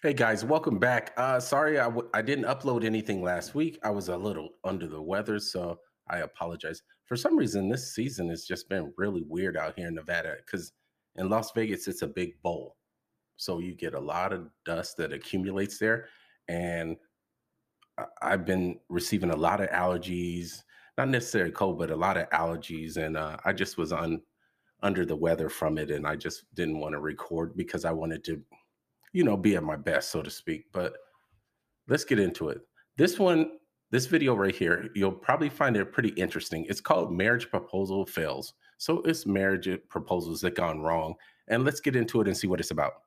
Hey guys, welcome back. Sorry, I didn't upload anything last week. I was a little under the weather, so I apologize. For some reason, this season has just been really weird out here in Nevada because in Las Vegas, it's a big bowl. So you get a lot of dust that accumulates there. And I've been receiving a lot of allergies, not necessarily cold, but a lot of allergies. And I just was under the weather from it. And I just didn't want to record because I wanted to, be at my best, so to speak. But let's get into it. This one, this video right here, you'll probably find it pretty interesting. It's called Marriage Proposal Fails. So it's marriage proposals that gone wrong. And let's get into it and see what it's about.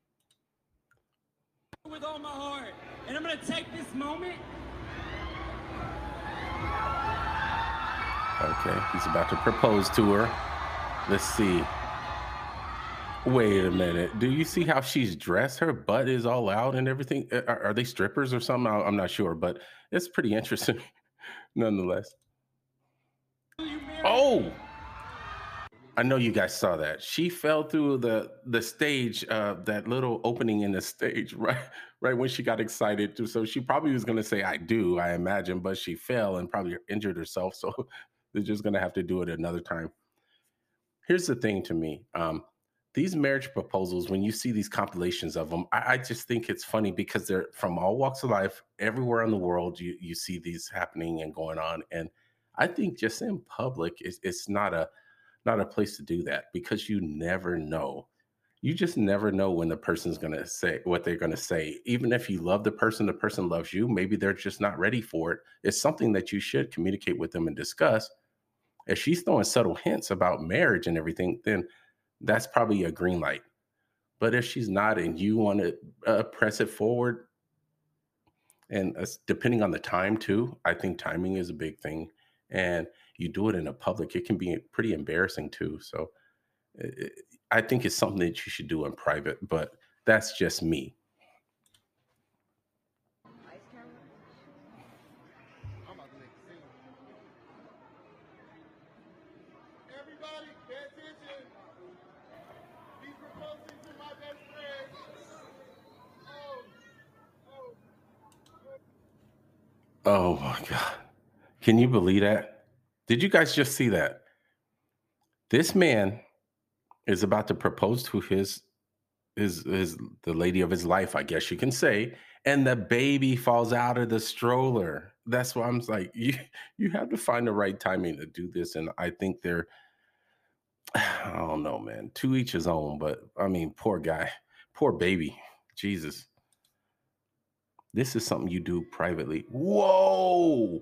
With all my heart, and I'm gonna take this moment. Okay, he's about to propose to her. Let's see. Wait a minute. Do you see how she's dressed? Her butt is all out and everything. Are they strippers or something? I'm not sure, but it's pretty interesting nonetheless. Will you marry me? Oh, I know you guys saw that. She fell through the stage, that little opening in the stage, right when she got excited. So she probably was going to say "I do," I imagine, but she fell and probably injured herself. So they're just going to have to do it another time. Here's the thing to me. These marriage proposals, when you see these compilations of them, I just think it's funny because they're from all walks of life, everywhere in the world. You see these happening and going on, and I think just in public, it's not a place to do that because you never know. You just never know when the person's going to say what they're going to say. Even if you love the person loves you. Maybe they're just not ready for it. It's something that you should communicate with them and discuss. If she's throwing subtle hints about marriage and everything, then that's probably a green light. But if she's not and you want to press it forward, and depending on the time too, I think timing is a big thing. And you do it in a public, it can be pretty embarrassing too. So uh, I think it's something that you should do in private, but that's just me. I'm about to make a scene. Everybody, pay attention. He's proposing to my best friend. Oh, oh, Oh my God. Can you believe that? Did you guys just see that? This man is about to propose to his the lady of his life, I guess you can say, and the baby falls out of the stroller. That's why I'm like, you have to find the right timing to do this. And I think they're I don't know, man. To each his own, but I mean, poor guy, poor baby. Jesus. This is something you do privately. Whoa.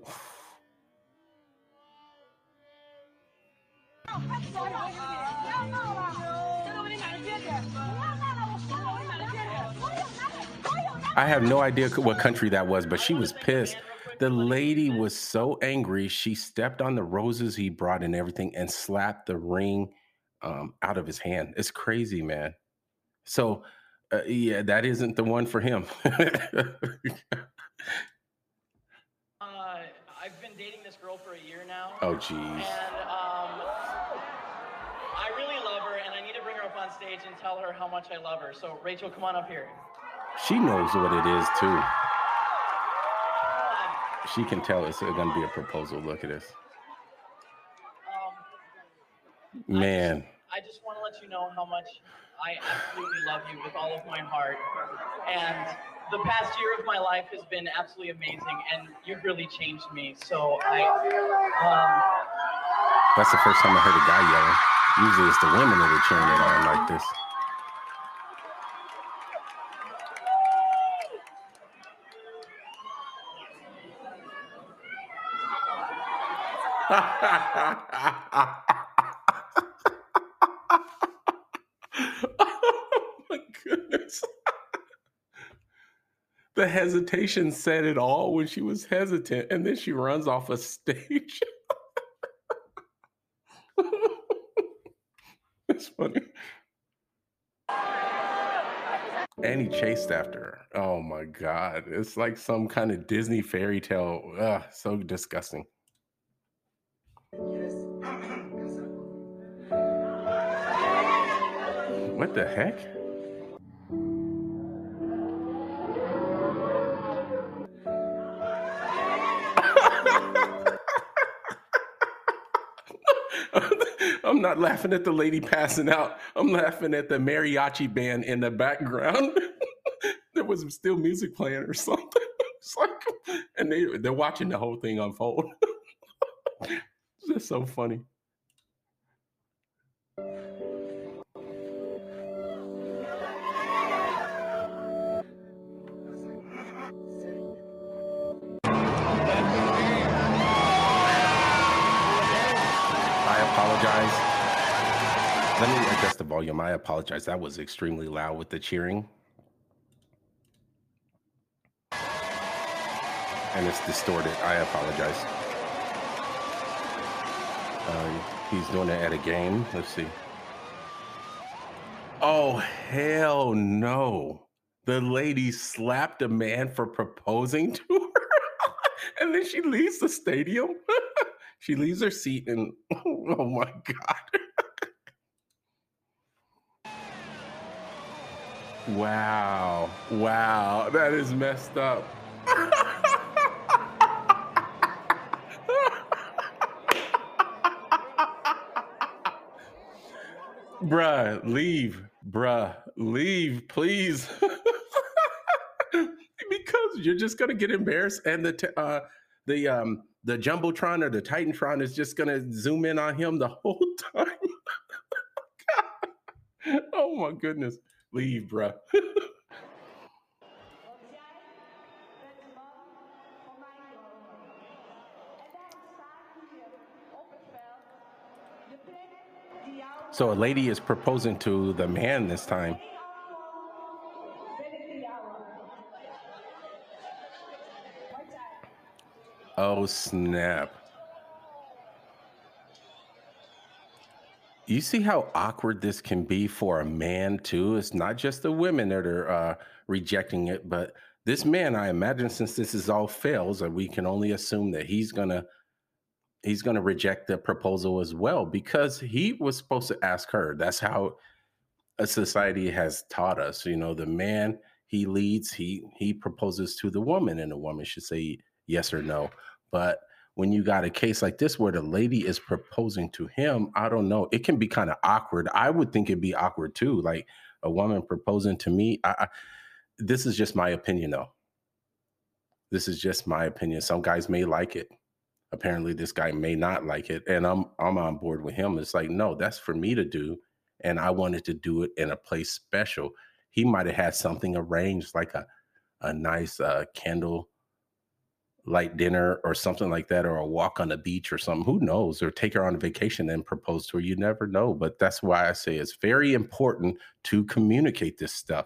I have no idea what country that was, but she was pissed. The lady was so angry, she stepped on the roses he brought and everything and slapped the ring out of his hand. It's crazy, man. So, yeah, that isn't the one for him. I've been dating this girl for a year now, Oh, geez. and I really love her, and I need to bring her up on stage and tell her how much I love her. So, Rachel, come on up here. She knows what it is, too. Come She can tell it's going to be a proposal. Look at this. on. Man. I just want to let you know how much I absolutely love you with all of my heart. And the past year of my life has been absolutely amazing, and you've really changed me. So That's the first time I heard a guy yelling. Usually it's the women that are cheering it on like this. Oh my goodness. The hesitation said it all when she was hesitant, and then she runs off a stage. It's funny. And he chased after her. Oh my God. It's like some kind of Disney fairy tale. Ugh, so disgusting. What the heck? I'm not laughing at the lady passing out. I'm laughing at the mariachi band in the background. There was still music playing or something. It's like, and they're watching the whole thing unfold. It's just so funny. I apologize. Let me adjust the volume. I apologize. That was extremely loud with the cheering. And it's distorted. I apologize. He's doing it at a game. Let's see. Oh, hell no. The lady slapped a man for proposing to her. And then she leaves the stadium. She leaves her seat and, oh my God. Wow. Wow. That is messed up. Bruh, leave. Bruh, leave, please. Because you're just gonna get embarrassed, and the jumbotron or the Titantron is just gonna zoom in on him the whole time. Oh my goodness, leave, bruh. So a lady is proposing to the man this time. Oh, snap. You see how awkward this can be for a man, too? It's not just the women that are rejecting it, but this man, I imagine, since this is all fails, and we can only assume that he's gonna reject the proposal as well, because he was supposed to ask her. That's how a society has taught us. You know, the man, he leads, he proposes to the woman, and the woman should say yes or no. But when you got a case like this where the lady is proposing to him, I don't know, it can be kind of awkward. I would think it'd be awkward too, like a woman proposing to me. This is just my opinion, though. This is just my opinion. Some guys may like it. Apparently, this guy may not like it, and I'm on board with him. It's like, no, that's for me to do, and I wanted to do it in a place special. He might have had something arranged, like a nice candle light dinner or something like that, or a walk on the beach or something. Who knows? Or take her on a vacation and propose to her. You never know. But that's why I say it's very important to communicate this stuff.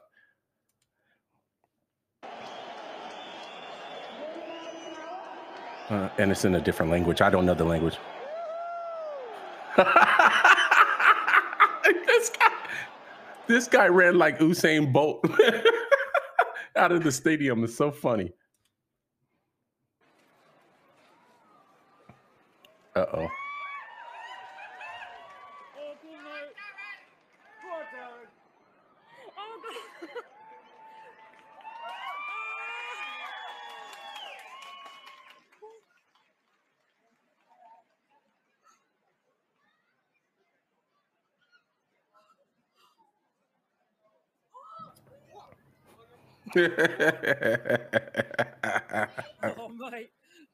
And it's in a different language. I don't know the language. This guy ran like Usain Bolt out of the stadium. It's so funny. Uh-oh. Oh my.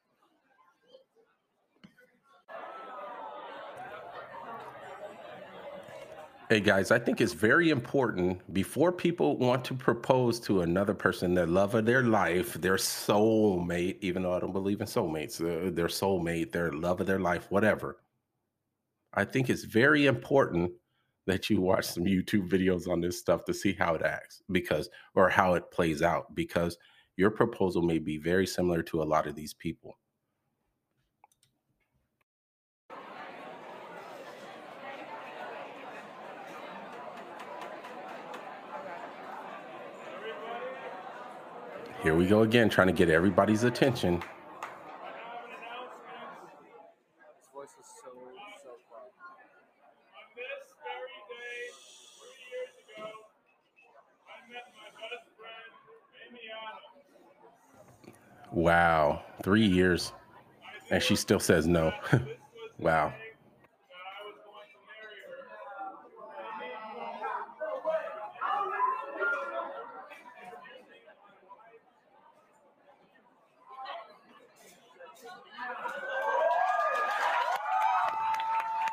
Hey guys, I think it's very important before people want to propose to another person, their love of their life, their soulmate, even though I don't believe in soulmates, their soulmate, their love of their life, whatever. I think it's very important that you watch some YouTube videos on this stuff to see how it acts, or how it plays out, because your proposal may be very similar to a lot of these people. Here we go again, trying to get everybody's attention. His voice is so quiet. On this very day, 3 years ago, I met my best friend, Amy Adams. Wow, 3 years. And she still says no. Wow. I was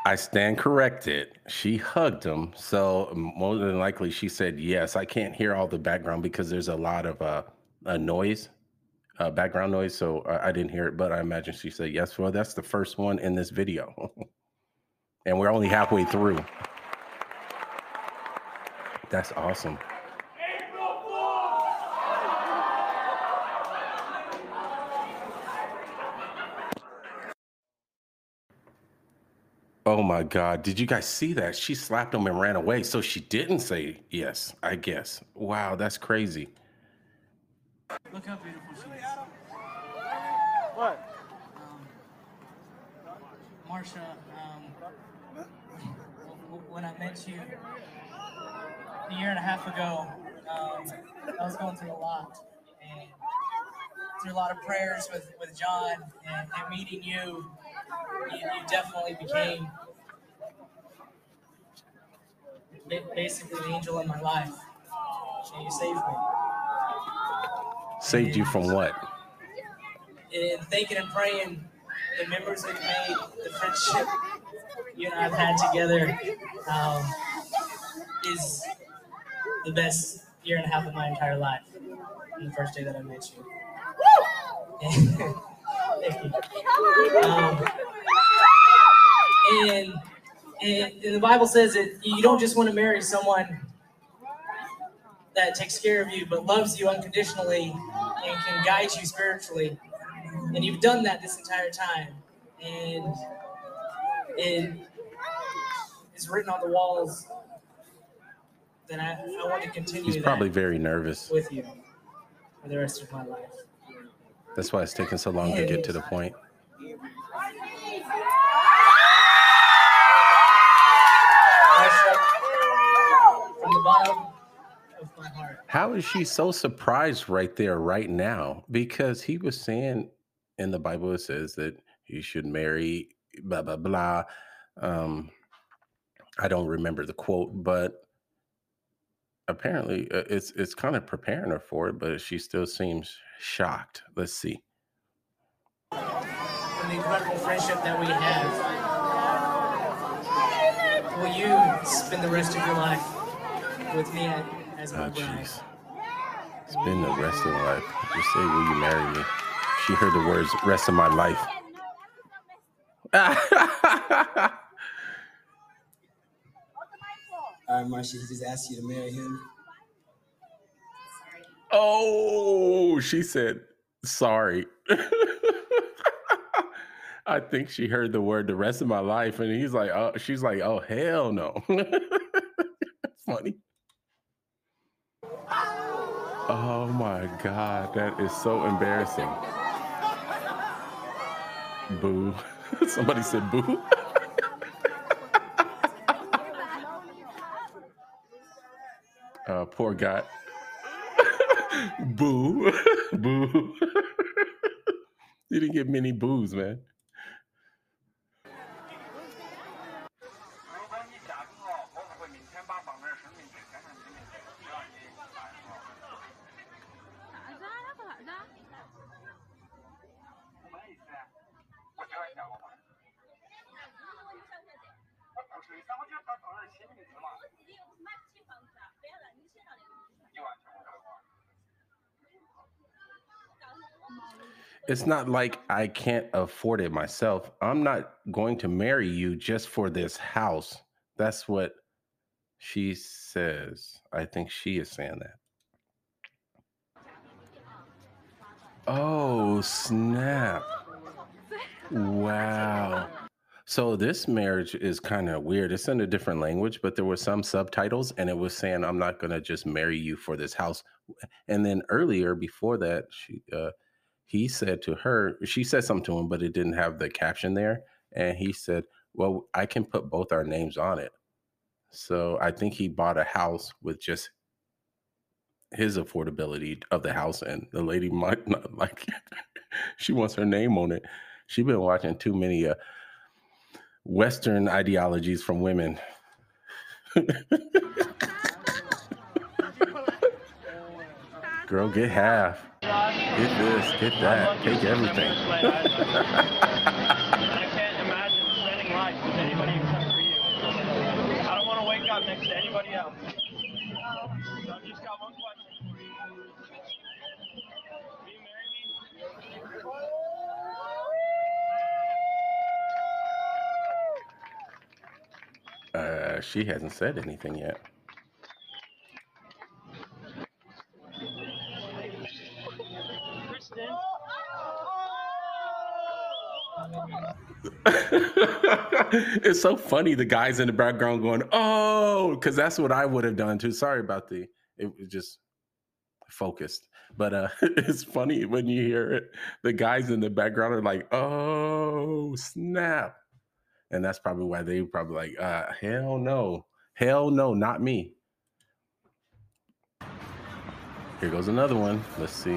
I stand corrected. She hugged him, so more than likely she said yes. I can't hear all the background because there's a lot of noise, background noise, so I didn't hear it. But I imagine she said yes. Well, that's the first one in this video, and we're only halfway through. That's awesome. Oh my God. Did you guys see that? She slapped him and ran away. So she didn't say yes, I guess. Wow, that's crazy. Look how beautiful she is. What? Marsha, when I met you a year and a half ago, I was going through a lot. And through a lot of prayers with John and meeting you, you definitely became basically the angel in my life. And you saved me. Saved you from what? In thinking and praying, the memories we've made, the friendship you and I have had together is the best year and a half of my entire life. On the first day that I met you. Thank you. And the Bible says that you don't just want to marry someone that takes care of you, but loves you unconditionally and can guide you spiritually. And you've done that this entire time. And it is written on the walls that I want to continue. He's probably very nervous with you for the rest of my life. That's why it's taking so long to get to the point. From the bottom of my heart. How is she so surprised right there, right now? Because he was saying in the Bible, it says that you should marry blah, blah, blah. I don't remember the quote, but apparently it's kind of preparing her for it, but she still seems shocked. Let's see. And the incredible friendship that we have. Will you spend the rest of your life with me as my bride? Spend the rest of my life. Just say, will you marry me? She heard the words, rest of my life. All right, Marsha, he just asked you to marry him. Oh, she said, sorry. I think she heard the word the rest of my life, and he's like, oh, she's like, oh, hell no. Funny. Oh my God, that is so embarrassing. Boo. Somebody said boo. Poor guy. Boo. Boo. You didn't get many boos, man. It's not like I can't afford it myself. I'm not going to marry you just for this house. That's what she says. I think she is saying that. Oh, snap. Wow. So this marriage is kind of weird. It's in a different language, but there were some subtitles and it was saying, I'm not going to just marry you for this house. And then earlier before that, he said to her, she said something to him, but it didn't have the caption there. And he said, well, I can put both our names on it. So I think he bought a house with just his affordability of the house. And the lady might not like it. She wants her name on it. She's been watching too many Western ideologies from women. Girl, get half. Get this, get that, take everything. I can't imagine spending life with anybody except next to anybody else. So I've just got one question for you. Will you marry me? She hasn't said anything yet. Kristen? It's so funny. The guys in the background going, "Oh," because that's what I would have done too. Sorry about it was just focused. But it's funny when you hear it. The guys in the background are like, "Oh, snap." And that's probably why they probably like, hell no, not me. Here goes another one. Let's see.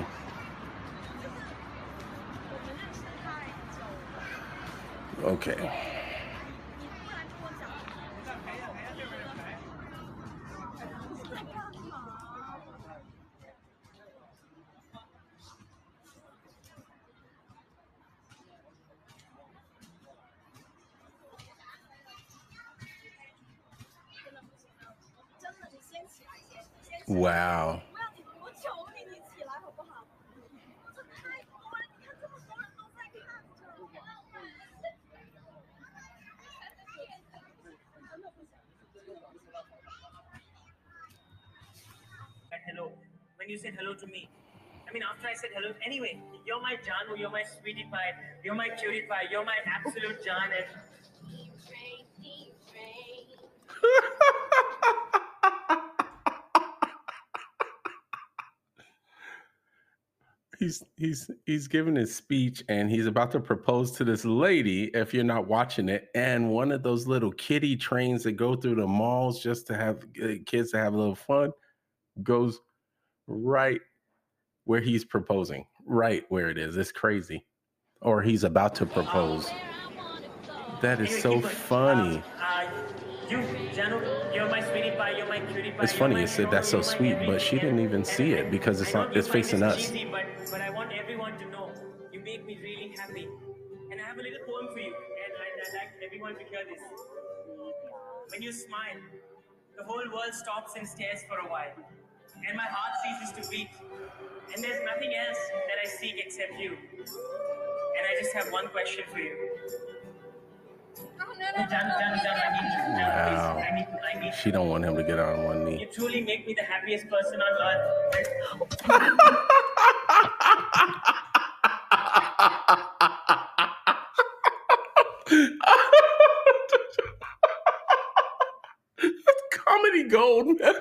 Okay. Wow. Hello. When you said hello to me, I mean, after I said hello, anyway, you're my Janu, you're my sweetie pie, you're my cutie pie, you're my absolute Jan. He's giving his speech and he's about to propose to this lady if you're not watching it, and one of those little kiddie trains that go through the malls just to have kids to have a little fun goes right where he's proposing, right where it is. It's crazy. Or he's about to propose. That is so funny. You, Janu, you're my sweetie pie, you're my cutie pie. It's funny you said that's so sweet, but she didn't even see it because it's facing us. Cheesy, but I want everyone to know you make me really happy. And I have a little poem for you, and I'd like everyone to hear this. When you smile, the whole world stops and stares for a while, and my heart ceases to beat. And there's nothing else that I seek except you. And I just have one question for you. Wow. I need She don't want him to get on one knee. You truly make me the happiest person on earth. That's comedy gold, man.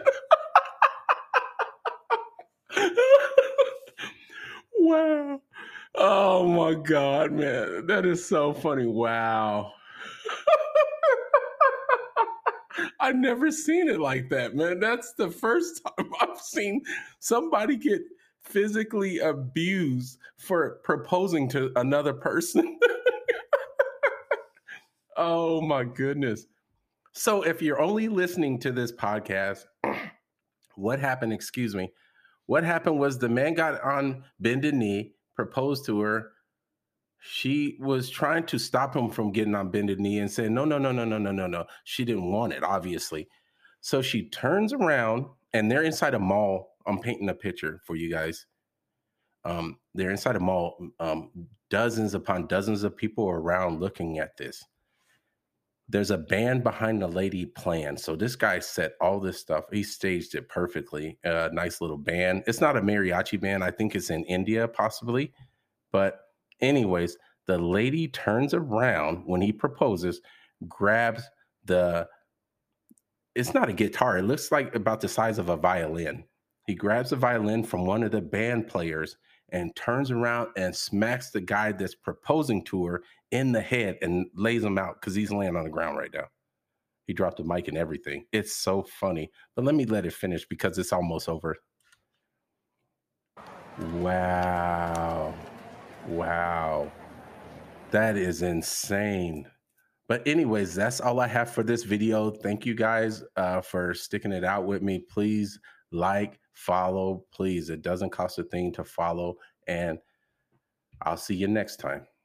Wow. Oh my God, man. That is so funny. Wow. I've never seen it like that, man. That's the first time I've seen somebody get physically abused for proposing to another person. Oh my goodness. So if you're only listening to this podcast, what happened, what happened was the man got on bended knee, proposed to her. She was trying to stop him from getting on bended knee and saying, no. She didn't want it, obviously. So she turns around and they're inside a mall. I'm painting a picture for you guys. They're inside a mall. Dozens upon dozens of people are around looking at this. There's a band behind the lady playing. So this guy set all this stuff. He staged it perfectly. Nice little band. It's not a mariachi band. I think it's in India, possibly. But anyways, the lady turns around when he proposes, grabs it's not a guitar. It looks like about the size of a violin. He grabs the violin from one of the band players and turns around and smacks the guy that's proposing to her in the head and lays him out because he's laying on the ground right now. He dropped the mic and everything. It's so funny. But let me let it finish because it's almost over. Wow. That is insane. But anyways, that's all I have for this video. Thank you guys for sticking it out with me. Please like, follow, please. It doesn't cost a thing to follow. And I'll see you next time.